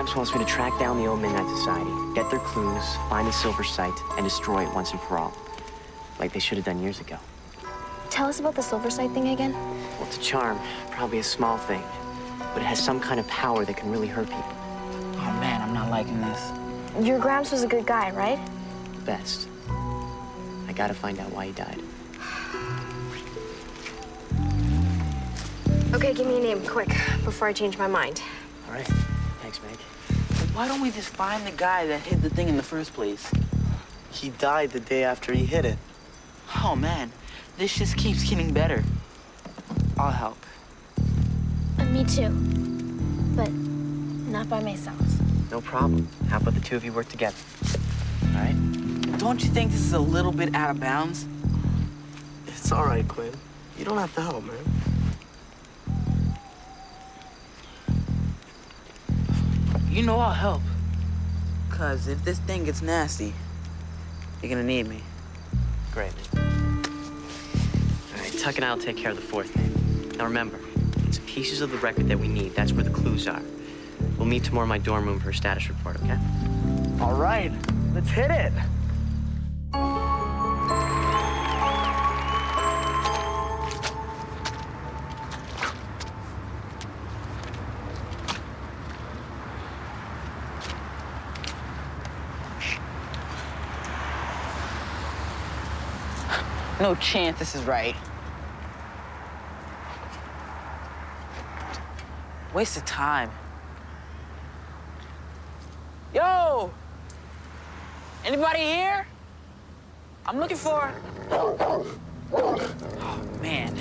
Gramps wants me to track down the old Midnight Society, get their clues, find the Silver Site, and destroy it once and for all. Like they should have done years ago. Tell us about the Silver Site thing again. Well, it's a charm, probably a small thing, but it has some kind of power that can really hurt people. Oh, man, I'm not liking this. Your Gramps was a good guy, right? The best. I gotta find out why he died. Okay, give me a name, quick, before I change my mind. All right. Thanks, Meg. Why don't we just find the guy that hid the thing in the first place? He died the day after he hit it. Oh, man, this just keeps getting better. I'll help. Me too, but not by myself. No problem. How about the two of you work together? All right? Don't you think this is a little bit out of bounds? It's all right, Quinn. You don't have to help, man. You know I'll help. 'Cause if this thing gets nasty, you're gonna need me. Great, man. All right, Tuck and I'll take care of the fourth name. Now remember, it's pieces of the record that we need. That's where the clues are. We'll meet tomorrow in my dorm room for a status report, okay? All right, let's hit it. No chance this is right. Waste of time. Yo! Anybody here? I'm looking for... Oh, man.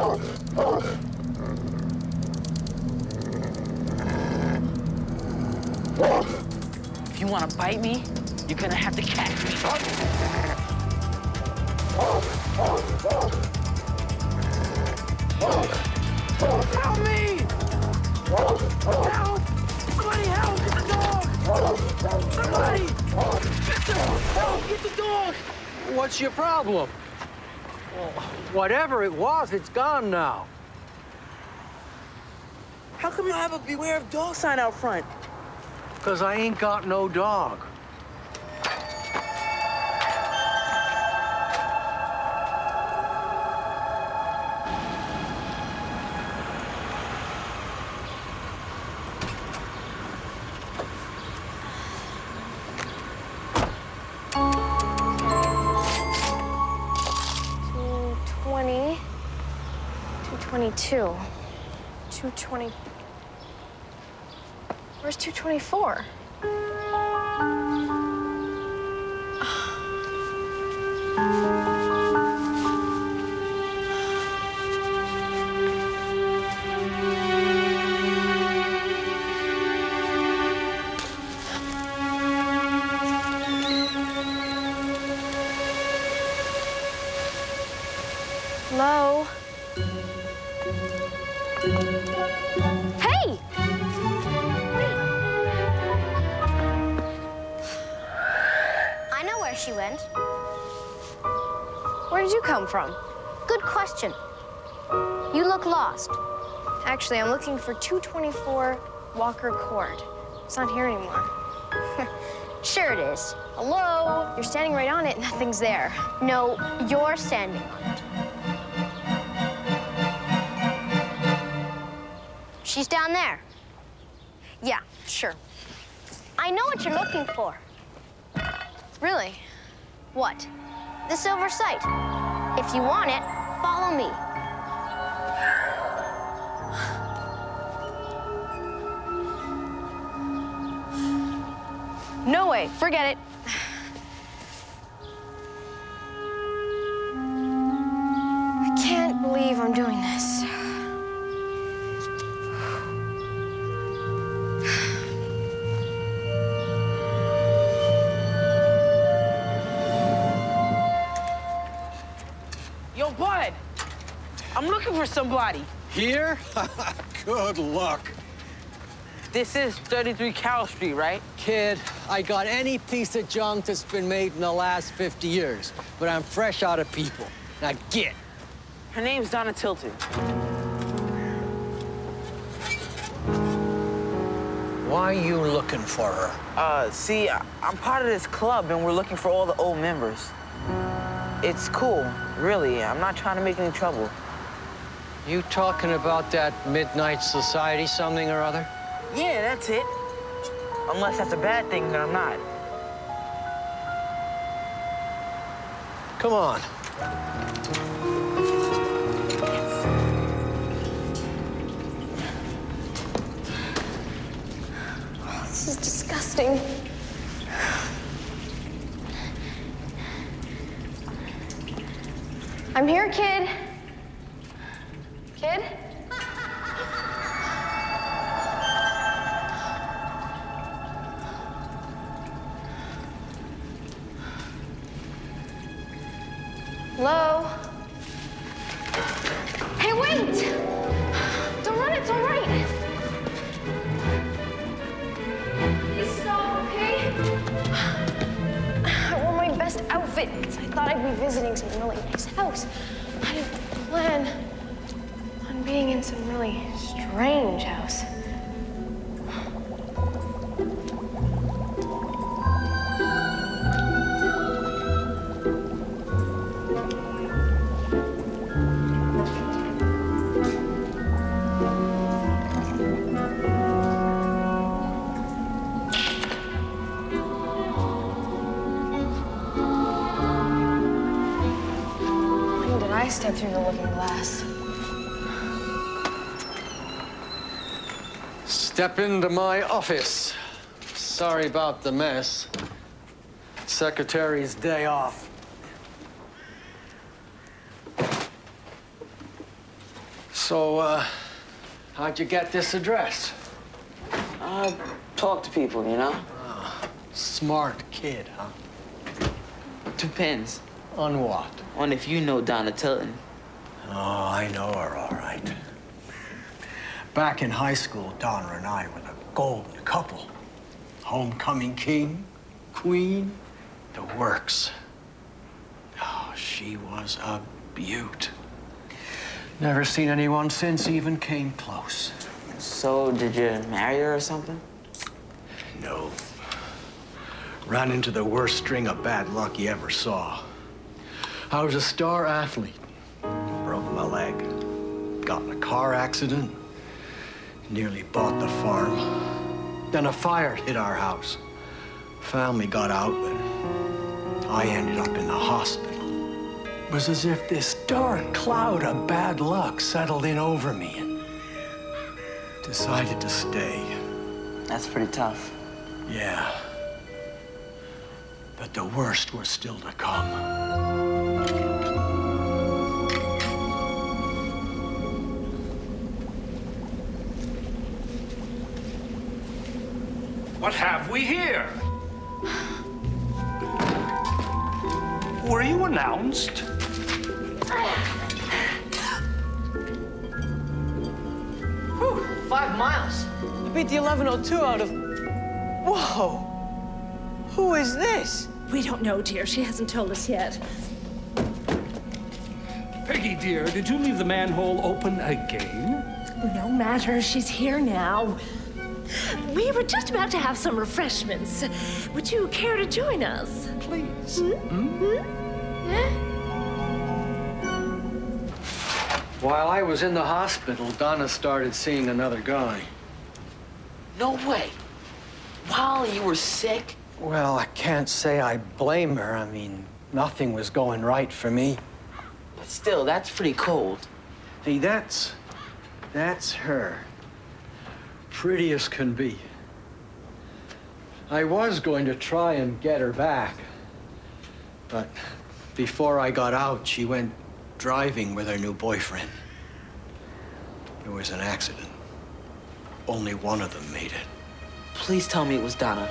If you want to bite me, you're gonna have to catch me. Help me! Help! Somebody help! Get the dog! Somebody! Mister! Help! Get the dog! What's your problem? Well, whatever it was, it's gone now. How come you have a beware of dog sign out front? 'Cause I ain't got no dog. $222. 220. Where's 224? Hello? Hey! I know where she went. Where did you come from? Good question. You look lost. Actually, I'm looking for 224 Walker Court. It's not here anymore. Sure it is. Hello? You're standing right on it, nothing's there. No, you're standing on it. She's down there. Yeah, sure. I know what you're looking for. Really? What? The Silver Site. If you want it, follow me. No way, forget it. I can't believe I'm doing this. Yo, Bud! I'm looking for somebody. Here? Good luck. This is 33 Carroll Street, right? Kid, I got any piece of junk that's been made in the last 50 years, but I'm fresh out of people. Now get. Her name's Donna Tilton. Why are you looking for her? See, I'm part of this club, and we're looking for all the old members. It's cool, really. I'm not trying to make any trouble. You talking about that Midnight Society something or other? Yeah, that's it. Unless that's a bad thing, then I'm not. Come on. This is disgusting. I'm here, kid. Kid? Hello? Hey, wait! Don't run, it's all right. Please stop, okay? I wore my best outfit because I thought I'd be visiting some really nice house. I didn't plan on being in some really strange house. I stepped through the looking glass. Step into my office. Sorry about the mess. Secretary's day off. So, how'd you get this address? Talk to people, you know? Smart kid, huh? Depends On what? on if you know Donna Tilton. Oh, I know her all right. Back in high school, Donna and I were the golden couple. Homecoming king, queen, the works. Oh, she was a beaut. Never seen anyone since even came close. So, did you marry her or something? No. Ran into the worst string of bad luck you ever saw. I was a star athlete. Broke my leg. Got in a car accident. Nearly bought the farm. Then a fire hit our house. Family got out, but I ended up in the hospital. It was as if this dark cloud of bad luck settled in over me and decided to stay. That's pretty tough. Yeah. But the worst was still to come. What have we here? Were you announced? Whew, 5 miles. I beat the 1102 out of... Whoa! Who is this? We don't know, dear. She hasn't told us yet. Peggy, dear, did you leave the manhole open again? No matter. She's here now. We were just about to have some refreshments. Would you care to join us? Please. While I was in the hospital, Donna started seeing another guy. No way. While you were sick? Well, I can't say I blame her. I mean, nothing was going right for me. But still, that's pretty cold. See, that's her. Prettiest can be. I was going to try and get her back. But before I got out, she went driving with her new boyfriend. There was an accident. Only one of them made it. Please tell me it was Donna.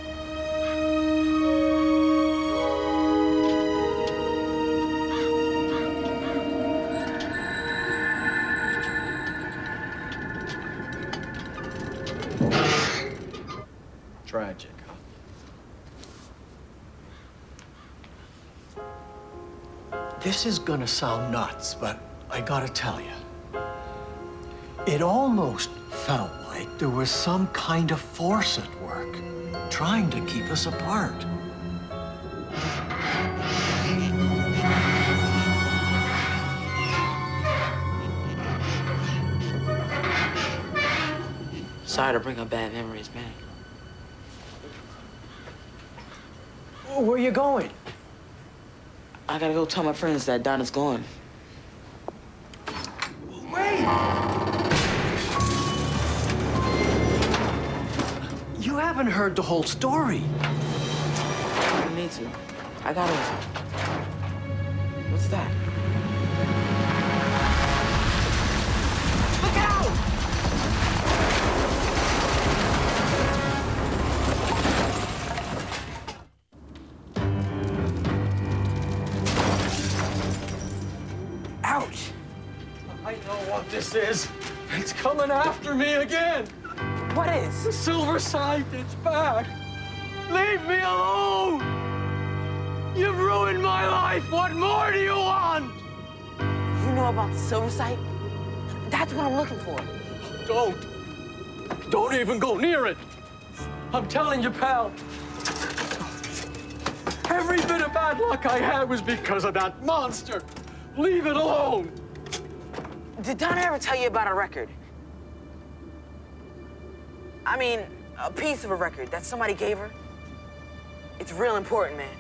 Tragic, huh? This is gonna sound nuts, but I gotta tell you, it almost felt like like there was some kind of force at work, trying to keep us apart. Sorry to bring up bad memories, man. Where you going? I gotta go tell my friends that Donna's gone. Wait! You haven't heard the whole story. I don't need to. I gotta... What's that? Look out! Ouch! I know what this is. It's coming after me again. What is? The Silver Sight, it's back. Leave me alone. You've ruined my life. What more do you want? You know about the Silver Sight? That's what I'm looking for. Don't even go near it. I'm telling you, pal. Every bit of bad luck I had was because of that monster. Leave it alone. Did Donna ever tell you about a record? I mean, a piece of a record that somebody gave her? It's real important, man.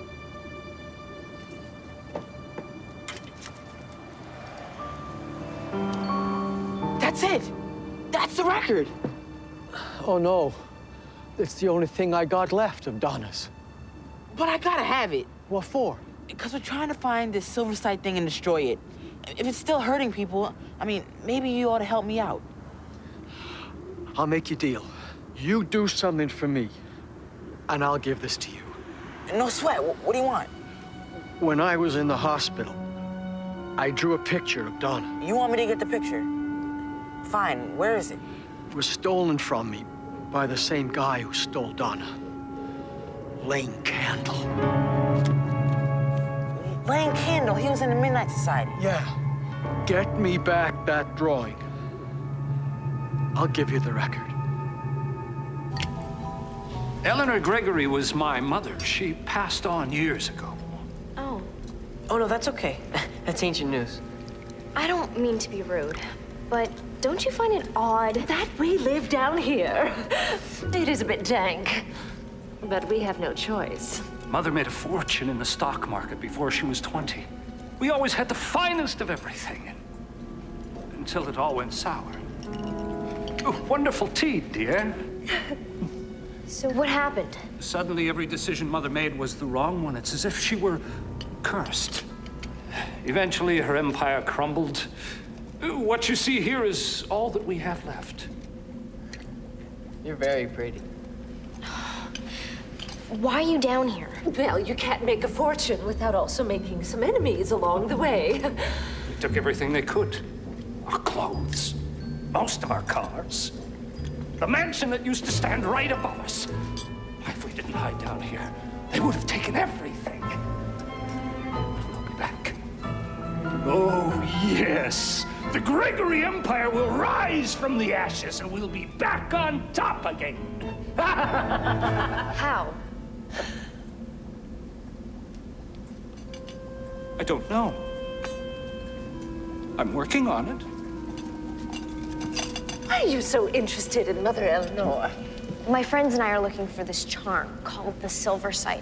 That's it. That's the record. Oh, no. It's the only thing I got left of Donna's. But I gotta have it. What for? Because we're trying to find this Silver Sight thing and destroy it. If it's still hurting people, I mean, maybe you ought to help me out. I'll make you a deal. You do something for me, and I'll give this to you. No sweat. What do you want? When I was in the hospital, I drew a picture of Donna. You want me to get the picture? Fine. Where is it? It was stolen from me by the same guy who stole Donna. Lane Candle. Lane Candle. He was in the Midnight Society. Yeah. Get me back that drawing. I'll give you the record. Eleanor Gregory was my mother. She passed on years ago. Oh, Oh, no, that's okay. That's ancient news. I don't mean to be rude, but don't you find it odd? That we live down here. It is a bit dank, but we have no choice. Mother made a fortune in the stock market before she was 20. We always had the finest of everything, until it all went sour. Oh, wonderful tea, dear. So what happened? Suddenly, every decision Mother made was the wrong one. It's as if she were cursed. Eventually, her empire crumbled. What you see here is all that we have left. You're very pretty. Why are you down here? Well, you can't make a fortune without also making some enemies along the way. They took everything they could. Our clothes, most of our cars, the mansion that used to stand right above us. Why, if we didn't hide down here, they would have taken everything. But we'll be back. Oh, yes. The Gregory Empire will rise from the ashes and we'll be back on top again. How? I don't know. I'm working on it. Why are you so interested in Mother Eleanor? My friends and I are looking for this charm called the Silver Sight.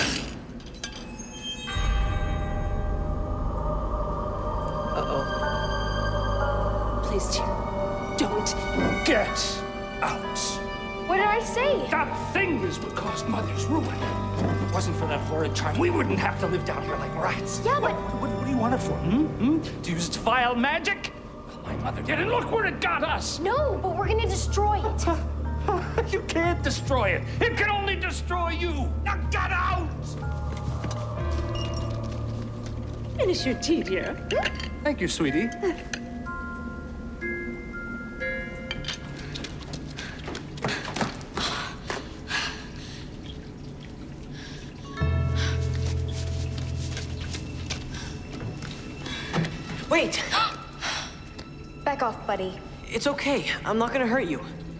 Please, dear, don't. Get out. What did I say? That thing is what caused Mother's ruin. If it wasn't for that horrid charm, we wouldn't have to live down here like rats. Yeah, but... What do you want it for, To use its vile magic? Well, my mother did, and look where it got us. No, but we're gonna destroy it. You can't destroy it. It can only destroy you. Now get out! Finish your tea, dear. Thank you, sweetie. Wait! Back off, buddy. It's okay. I'm not gonna hurt you.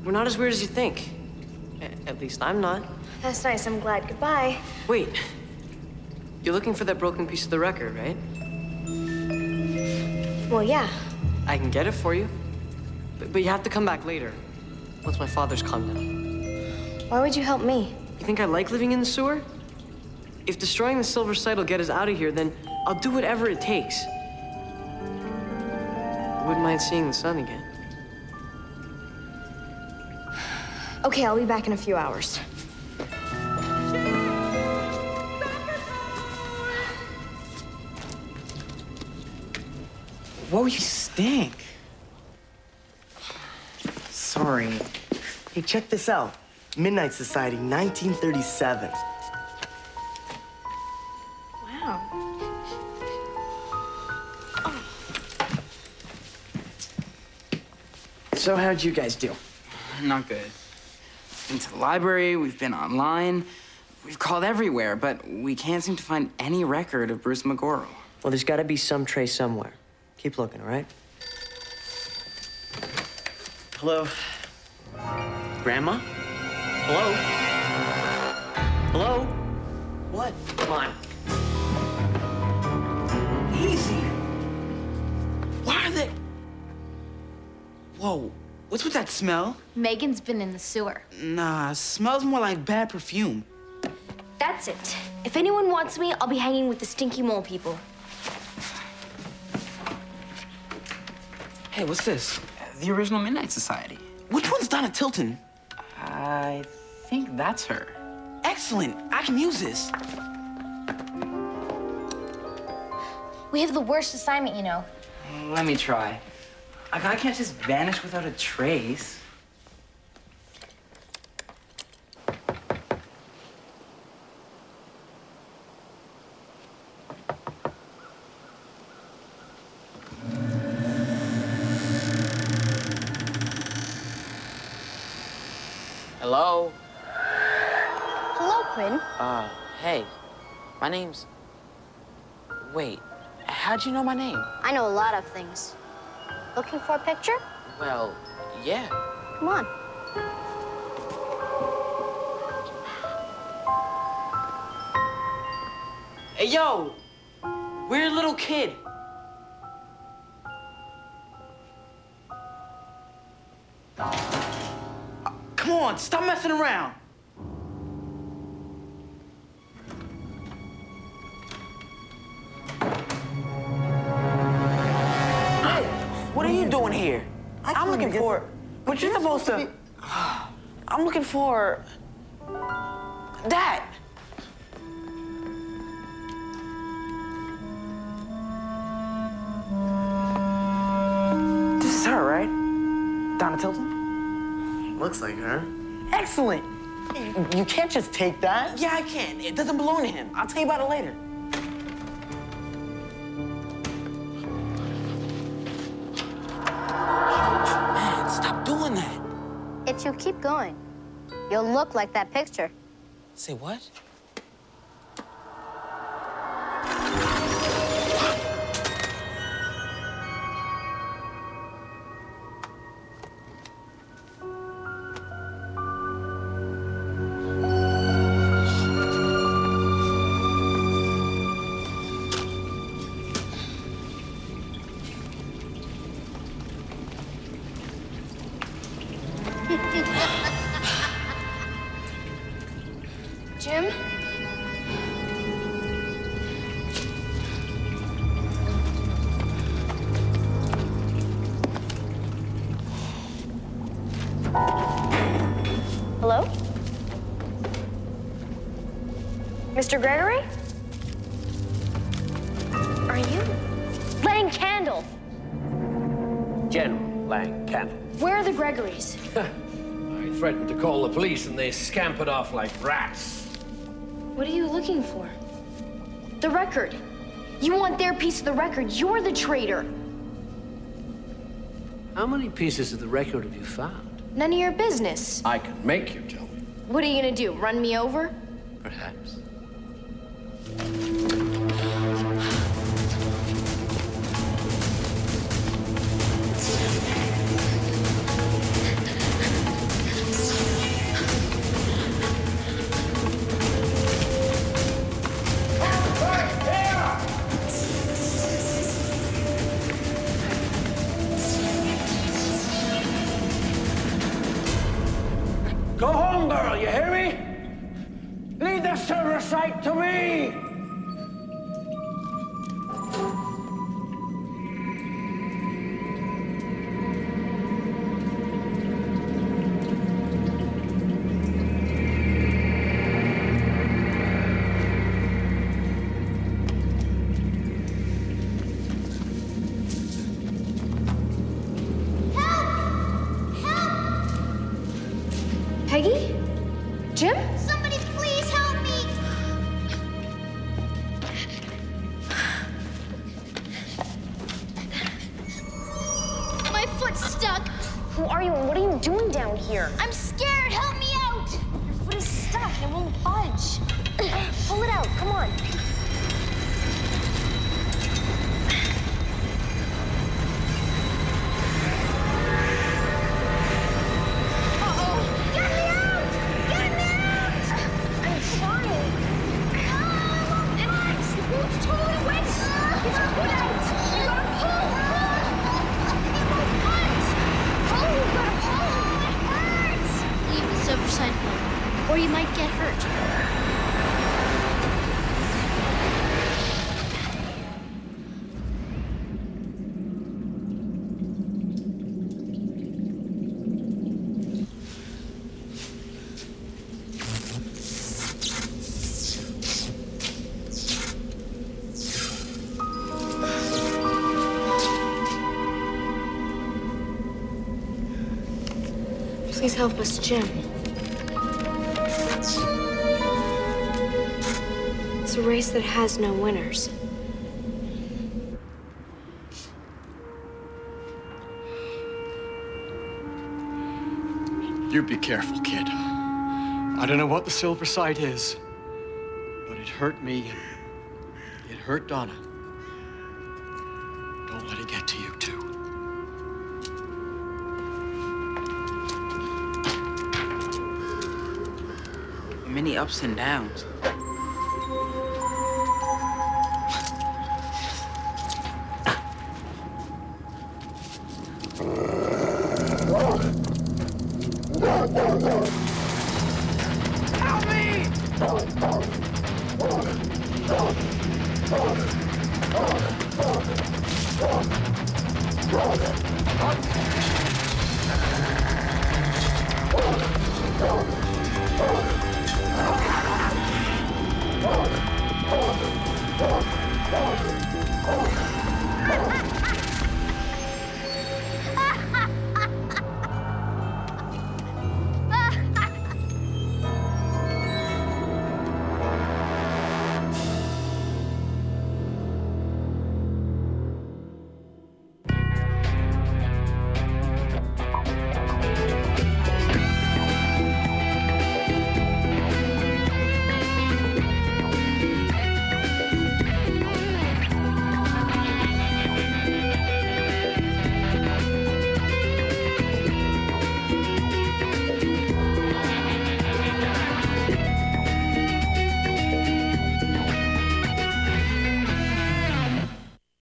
We're not as weird as you think. At least I'm not. That's nice. I'm glad. Goodbye. Wait. You're looking for that broken piece of the record, right? Well, yeah. I can get it for you. But you have to come back later. Once my father's calmed down. Why would you help me? You think I like living in the sewer? If destroying the Silver Site will get us out of here, then I'll do whatever it takes. I wouldn't mind seeing the sun again. Okay, I'll be back in a few hours. Whoa, you stink. Sorry. Hey, check this out. Midnight Society, 1937. Wow. So how'd you guys do? Not good. We've been to the library, we've been online, we've called everywhere, but we can't seem to find any record of Bruce McGorrell. Well, there's got to be some trace somewhere. Keep looking, all right? Hello? Grandma? Hello? Hello? What? Come on. Easy. Why are they... Whoa, what's with that smell? Megan's been in the sewer. Nah, smells more like bad perfume. That's it. If anyone wants me, I'll be hanging with the stinky mole people. Hey, what's this? The original Midnight Society. Which one's Donna Tilton? I think that's her. Excellent, I can use this. We have the worst assignment, you know. Let me try. I can't just vanish without a trace. Hello? Hello, Quinn. Hey. My name's... Wait, how'd you know my name? I know a lot of things. Looking for a picture? Well, yeah. Come on. Hey, yo! Weird little kid. Come on, stop messing around. Hey, what are you doing here? I'm looking for... But you're supposed to... I'm looking for... that. This is her, right? Donna Tilton? Looks like her. Excellent. You can't just take that. Yeah, I can. It doesn't belong to him. I'll tell you about it later. Man, stop doing that. If you keep going, you'll look like that picture. Say what? Jim? Hello? Mr. Gregory? Are you? Lang Candle! General Lang Candle. Where are the Gregorys? I threatened to call the police and they scampered off like rats. What are you looking for? The record. You want their piece of the record. You're the traitor. How many pieces of the record have you found? None of your business. I can make you tell me. What are you gonna do? Run me over? Perhaps. silver sight to me! Peggy? Jim? Somebody please help me! My foot's stuck. Who are you and what are you doing down here? I'm scared. Help me out. Your foot is stuck and it won't budge. Pull it out, come on. Uh-oh. Get me out! Get me out! I'm trying. It's totally wet. Get your foot out. You gotta pull. It won't budge. Pull, you gotta pull. It hurts. Leave the silver side home, or you might get hurt. Please help us, Jim. It's a race that has no winners. You be careful, kid. I don't know what the silver sight is, but it hurt me and it hurt Donna. Don't let it get to you, too. Many ups and downs. Help me!